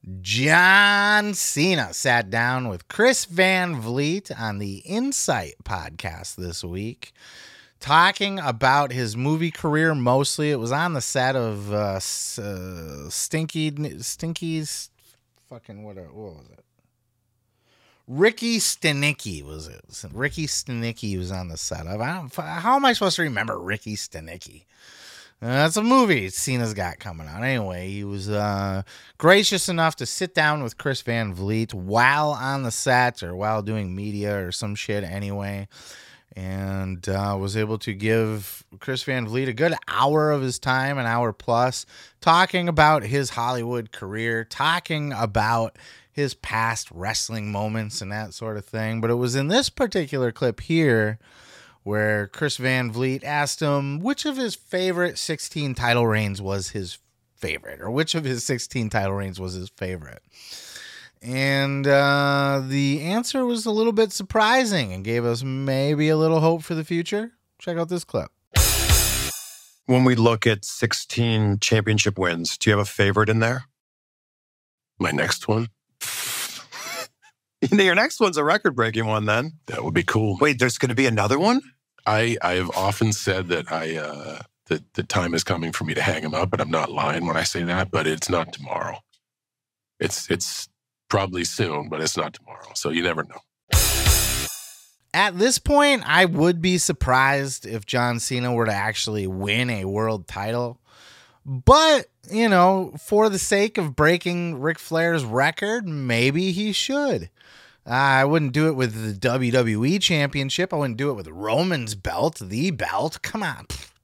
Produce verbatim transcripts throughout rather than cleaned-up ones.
John Cena sat down with Chris Van Vliet on the Insight podcast this week, talking about his movie career mostly. It was on the set of uh, uh, Stinky, Stinky's, fucking, what, what was it? Ricky Stenicki was it. Ricky Stenicki was on the set of. I don't, how am I supposed to remember Ricky Stenicki? Uh, that's a movie Cena's got coming out. Anyway, he was uh, gracious enough to sit down with Chris Van Vliet while on the set or while doing media or some shit anyway, and uh, was able to give Chris Van Vliet a good hour of his time, an hour plus, talking about his Hollywood career, talking about his past wrestling moments and that sort of thing. But it was in this particular clip here where Chris Van Vliet asked him which of his favorite sixteen title reigns was his favorite, or which of his sixteen title reigns was his favorite. And uh, the answer was a little bit surprising and gave us maybe a little hope for the future. Check out this clip. When we look at sixteen championship wins, do you have a favorite in there? My next one? Your next one's a record-breaking one, then. That would be cool. Wait, there's going to be another one? I, I have often said that I uh, that the time is coming for me to hang him up, but I'm not lying when I say that. But it's not tomorrow. It's it's probably soon, but it's not tomorrow. So you never know. At this point, I would be surprised if John Cena were to actually win a world title. But, you know, for the sake of breaking Ric Flair's record, maybe he should. Uh, I wouldn't do it with the W W E Championship. I wouldn't do it with Roman's belt, the belt. Come on.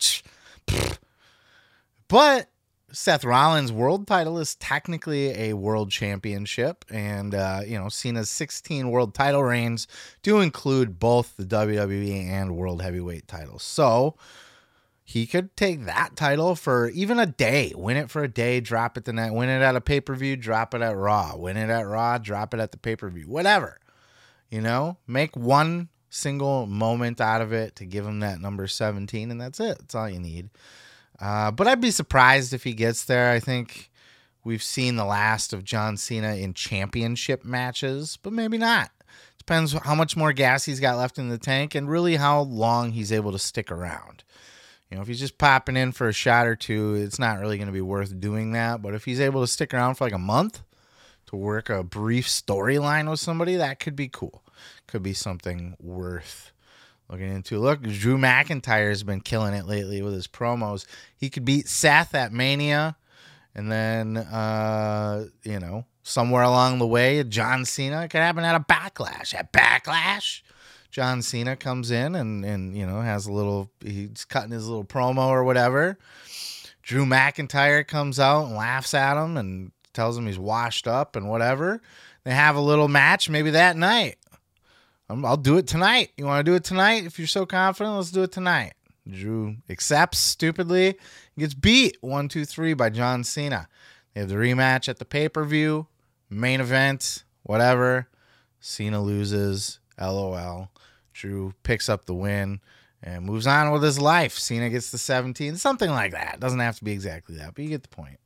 But Seth Rollins' world title is technically a world championship. And, uh, you know, Cena's sixteen world title reigns do include both the W W E and world heavyweight titles. So he could take that title for even a day, win it for a day, drop it the night, win it at a pay-per-view, drop it at Raw, win it at Raw, drop it at the pay-per-view, whatever, you know, make one single moment out of it to give him that number seventeen. And that's it. That's all you need. Uh, but I'd be surprised if he gets there. I think we've seen the last of John Cena in championship matches, but maybe not. Depends how much more gas he's got left in the tank and really how long he's able to stick around. You know, if he's just popping in for a shot or two, it's not really going to be worth doing that. But if he's able to stick around for like a month to work a brief storyline with somebody, that could be cool. Could be something worth looking into. Look, Drew McIntyre has been killing it lately with his promos. He could beat Seth at Mania. And then, uh, you know, somewhere along the way, John Cena. It could happen at a Backlash. At Backlash, John Cena comes in and, and, you know, has a little, he's cutting his little promo or whatever. Drew McIntyre comes out and laughs at him and tells him he's washed up and whatever. They have a little match maybe that night. I'm, I'll do it tonight. You want to do it tonight? If you're so confident, let's do it tonight. Drew accepts stupidly. He gets beat one, two, three by John Cena. They have the rematch at the pay-per-view, main event, whatever. Cena loses. LOL. Drew picks up the win and moves on with his life. Cena gets the seventeen, something like that. Doesn't have to be exactly that, but you get the point.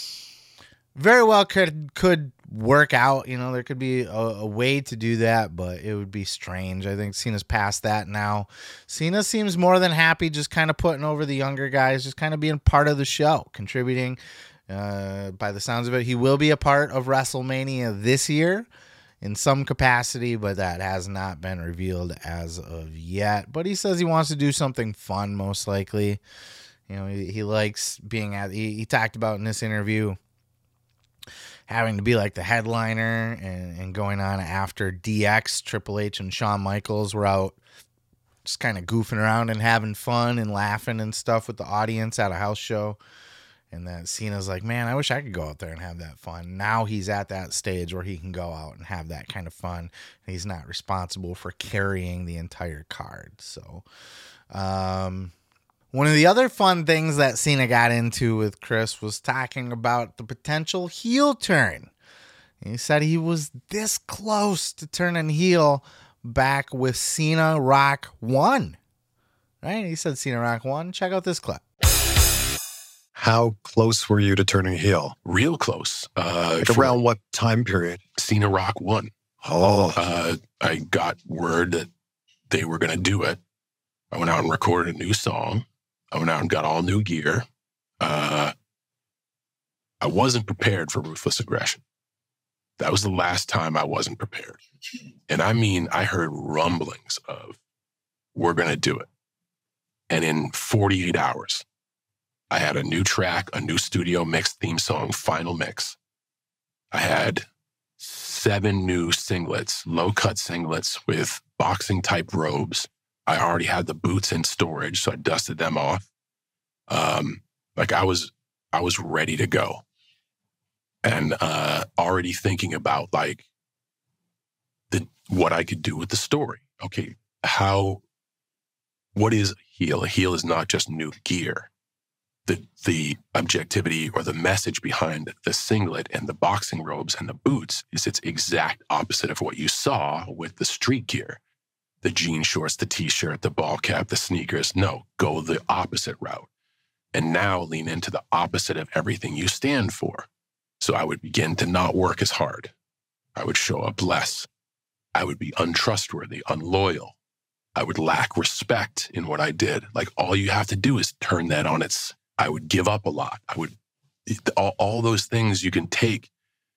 Very well could could work out. You know, there could be a, a way to do that, but it would be strange. I think Cena's past that now. Cena seems more than happy just kind of putting over the younger guys, just kind of being part of the show, contributing. Uh, by the sounds of it, he will be a part of WrestleMania this year in some capacity, but that has not been revealed as of yet. But he says he wants to do something fun, most likely. You know, he, he likes being at, he, he talked about in this interview having to be like the headliner and, and going on after D X, Triple H, and Shawn Michaels were out just kind of goofing around and having fun and laughing and stuff with the audience at a house show. And then Cena's like, man, I wish I could go out there and have that fun. Now he's at that stage where he can go out and have that kind of fun. And he's not responsible for carrying the entire card. So um, one of the other fun things that Cena got into with Chris was talking about the potential heel turn. He said he was this close to turning heel back with Cena Rock one. Right? He said Cena Rock one. Check out this clip. How close were you to turning heel? Real close. Uh, Like around what time period? Cena Rock one. Oh, Uh, I got word that they were going to do it. I went out and recorded a new song. I went out and got all new gear. Uh, I wasn't prepared for Ruthless Aggression. That was the last time I wasn't prepared. And I mean, I heard rumblings of, we're going to do it. And in forty-eight hours, I had a new track, a new studio mix, theme song, final mix. I had seven new singlets, low-cut singlets with boxing-type robes. I already had the boots in storage, so I dusted them off. Um, like I was, I was ready to go, and uh, already thinking about like the what I could do with the story. Okay, how? What is a heel? A heel is not just new gear. The the objectivity or the message behind the singlet and the boxing robes and the boots is its exact opposite of what you saw with the street gear. The jean shorts, the t-shirt, the ball cap, the sneakers. No, go the opposite route. And now lean into the opposite of everything you stand for. So I would begin to not work as hard. I would show up less. I would be untrustworthy, unloyal. I would lack respect in what I did. Like all you have to do is turn that on its, I would give up a lot. I would, all, all those things you can take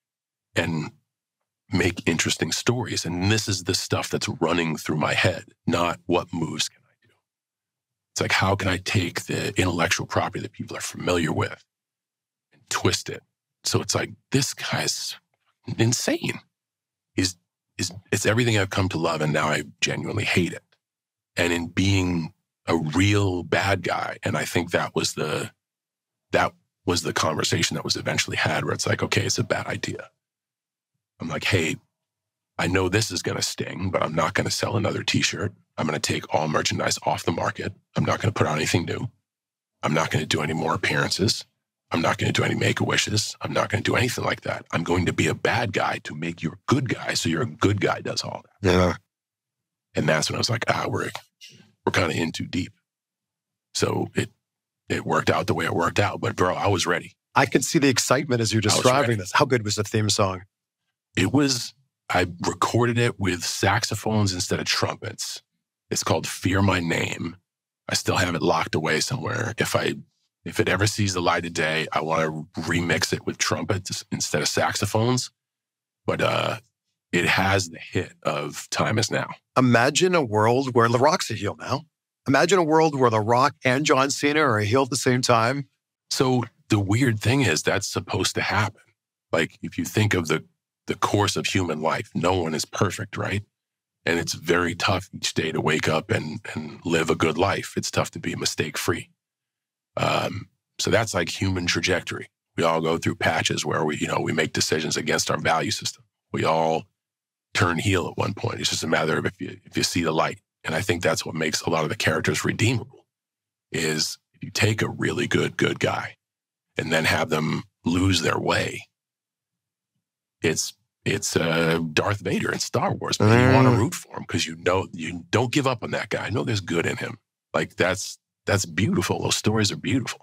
and make interesting stories. And this is the stuff that's running through my head, not what moves can I do. It's like, how can I take the intellectual property that people are familiar with and twist it? So it's like, this guy's insane. He's, he's, it's everything I've come to love, and now I genuinely hate it. And in being a real bad guy, and I think that was the, that was the conversation that was eventually had, where it's like, okay, it's a bad idea. I'm like, hey, I know this is going to sting, but I'm not going to sell another t-shirt. I'm going to take all merchandise off the market. I'm not going to put out anything new. I'm not going to do any more appearances. I'm not going to do any make-a-wishes. I'm not going to do anything like that. I'm going to be a bad guy to make you a good guy, so you're a good guy does all that. yeah. And that's when I was like, ah, we're, we're kind of in too deep. So it it worked out the way it worked out. But bro, I was ready. I could see the excitement as you're describing this. How good was the theme song? It was, I recorded it with saxophones instead of trumpets. It's called Fear My Name. I still have it locked away somewhere. If I, if it ever sees the light of day, I want to remix it with trumpets instead of saxophones. But uh, it has the hit of Time Is Now. Imagine a world where The Rock's a heel now. Imagine a world where The Rock and John Cena are a heel at the same time. So the weird thing is that's supposed to happen. Like if you think of the the course of human life, no one is perfect, right? And it's very tough each day to wake up and, and live a good life. It's tough to be mistake-free. Um, so that's like human trajectory. We all go through patches where we, you know, we make decisions against our value system. We all turn heel at one point. It's just a matter of if you, if you see the light. And I think that's what makes a lot of the characters redeemable, is if you take a really good, good guy and then have them lose their way, it's It's uh, Darth Vader in Star Wars, but mm. you want to root for him because you know you don't give up on that guy. I know there's good in him. Like that's that's beautiful. Those stories are beautiful.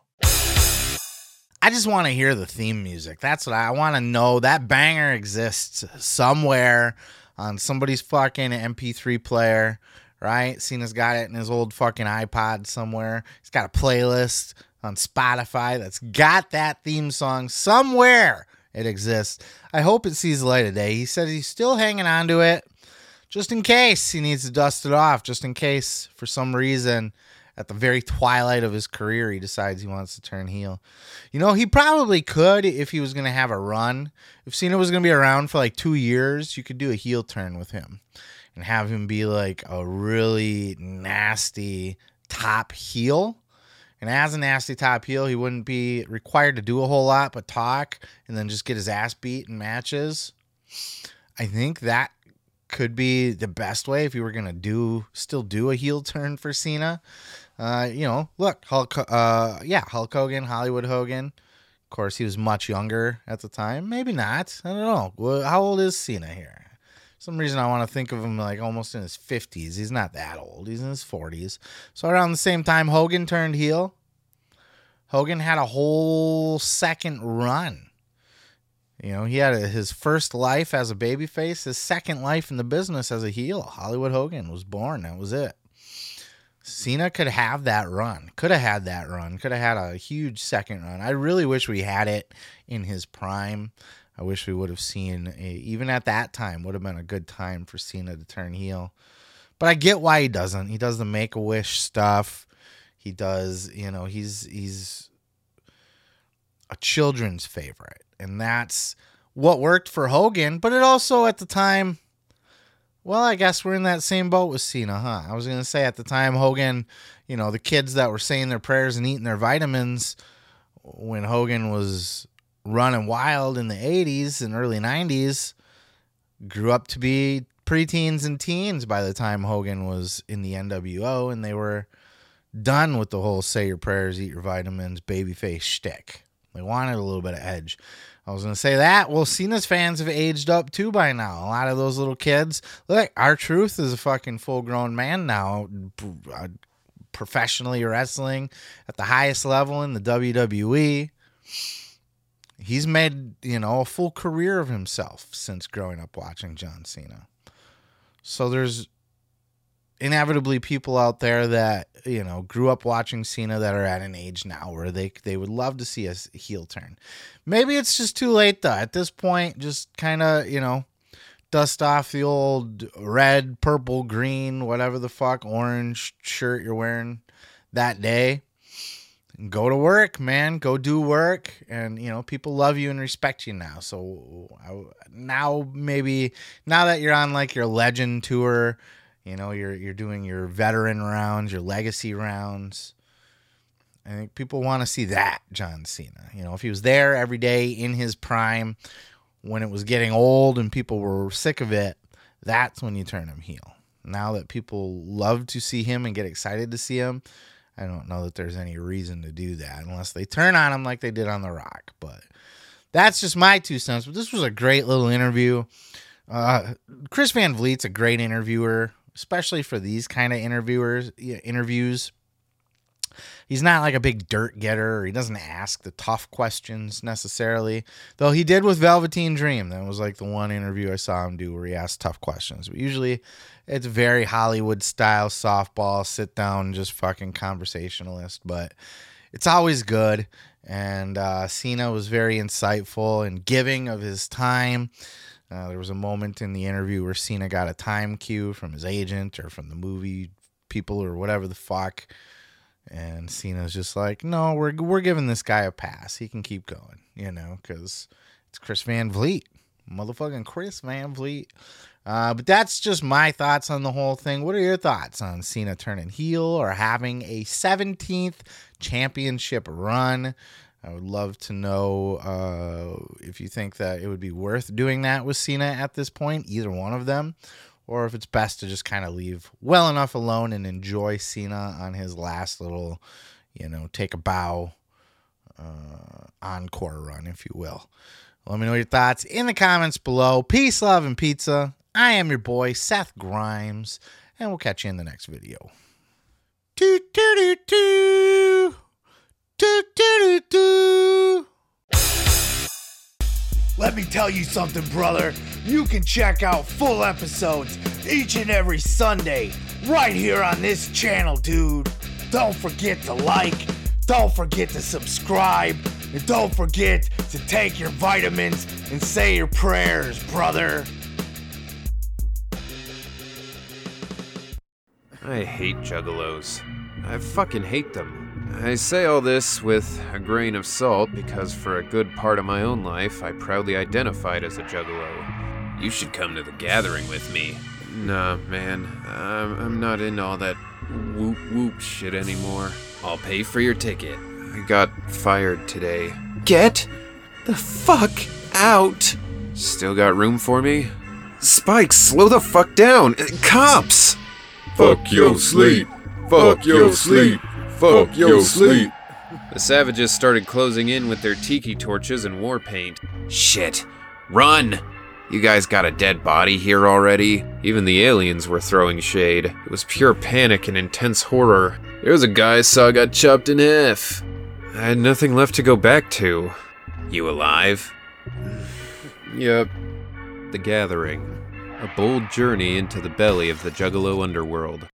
I just want to hear the theme music. That's what I, I want to know. That banger exists somewhere on somebody's fucking M P three player, right? Cena's got it in his old fucking iPod somewhere. He's got a playlist on Spotify that's got that theme song somewhere. It exists. I hope it sees the light of day. He said he's still hanging on to it just in case he needs to dust it off, just in case for some reason at the very twilight of his career he decides he wants to turn heel. You know, he probably could if he was going to have a run. If Cena was going to be around for like two years, you could do a heel turn with him and have him be like a really nasty top heel. And as a nasty top heel, he wouldn't be required to do a whole lot but talk and then just get his ass beat in matches. I think that could be the best way if you were going to do still do a heel turn for Cena. Uh, you know, look, Hulk, uh, yeah, Hulk Hogan, Hollywood Hogan. Of course, he was much younger at the time. Maybe not. I don't know. Well, how old is Cena here? For some reason I want to think of him like almost in his fifties. He's not that old. He's in his forties. So around the same time Hogan turned heel, Hogan had a whole second run. You know, he had a, his first life as a babyface, his second life in the business as a heel. Hollywood Hogan was born. That was it. Cena could have that run. Could have had that run. Could have had a huge second run. I really wish we had it in his prime. I wish we would have seen, a, even at that time, would have been a good time for Cena to turn heel. But I get why he doesn't. He does the Make-A-Wish stuff. He does, you know, he's he's a children's favorite. And that's what worked for Hogan. But it also, at the time, well, I guess we're in that same boat with Cena, huh? I was going to say at the time, Hogan, you know, the kids that were saying their prayers and eating their vitamins when Hogan was running wild in the eighties and early nineties grew up to be preteens and teens by the time Hogan was in the N W O, and they were done with the whole say your prayers, eat your vitamins, babyface shtick. They wanted a little bit of edge. I was going to say that. Well, Cena's fans have aged up too by now. A lot of those little kids. Look, R-Truth is a fucking full-grown man now, professionally wrestling at the highest level in the W W E. He's made, you know, a full career of himself since growing up watching John Cena. So there's inevitably people out there that, you know, grew up watching Cena that are at an age now where they they would love to see a heel turn. Maybe it's just too late, though. At this point, just kind of, you know, dust off the old red, purple, green, whatever the fuck, orange shirt you're wearing that day. Go to work, man. Go do work. And, you know, people love you and respect you now. So I, now maybe, now that you're on like your legend tour, you know, you're you're doing your veteran rounds, your legacy rounds. I think people want to see that John Cena. You know, if he was there every day in his prime when it was getting old and people were sick of it, that's when you turn him heel. Now that people love to see him and get excited to see him, I don't know that there's any reason to do that unless they turn on him like they did on The Rock. But that's just my two cents. But this was a great little interview. Uh, Chris Van Vliet's a great interviewer, especially for these kind of interviewers interviews. He's not like a big dirt getter, or he doesn't ask the tough questions necessarily, though he did with Velveteen Dream. That was like the one interview I saw him do where he asked tough questions. But usually it's very Hollywood style softball, sit down, just fucking conversationalist, but it's always good. And uh, Cena was very insightful and giving of his time. Uh, there was a moment in the interview where Cena got a time cue from his agent or from the movie people or whatever the fuck. And Cena's just like, no, we're we're giving this guy a pass. He can keep going, you know, because it's Chris Van Vliet. Motherfucking Chris Van Vliet. Uh, but that's just my thoughts on the whole thing. What are your thoughts on Cena turning heel or having a seventeenth championship run? I would love to know uh, if you think that it would be worth doing that with Cena at this point, either one of them, or if it's best to just kind of leave well enough alone and enjoy Cena on his last little, you know, take a bow uh, encore run, if you will. Let me know your thoughts in the comments below. Peace, love, and pizza. I am your boy, Seth Grimes, and we'll catch you in the next video. Doo, doo, doo, doo. Do, do, do, do. Let me tell you something, brother. You can check out full episodes each and every Sunday right here on this channel, dude. Don't forget to like, don't forget to subscribe, and don't forget to take your vitamins and say your prayers, brother. I hate juggalos. I fucking hate them. I say all this with a grain of salt because for a good part of my own life, I proudly identified as a juggalo. You should come to the gathering with me. Nah, man, I'm, I'm not in all that whoop whoop shit anymore. I'll pay for your ticket. I got fired today. Get the fuck out! Still got room for me? Spike, slow the fuck down! Cops! Fuck your sleep! Fuck your sleep! Fuck your sleep! The savages started closing in with their tiki torches and war paint. Shit! Run! You guys got a dead body here already? Even the aliens were throwing shade. It was pure panic and intense horror. There was a guy I saw got chopped in half. I had nothing left to go back to. You alive? Yep. The Gathering. A bold journey into the belly of the Juggalo underworld.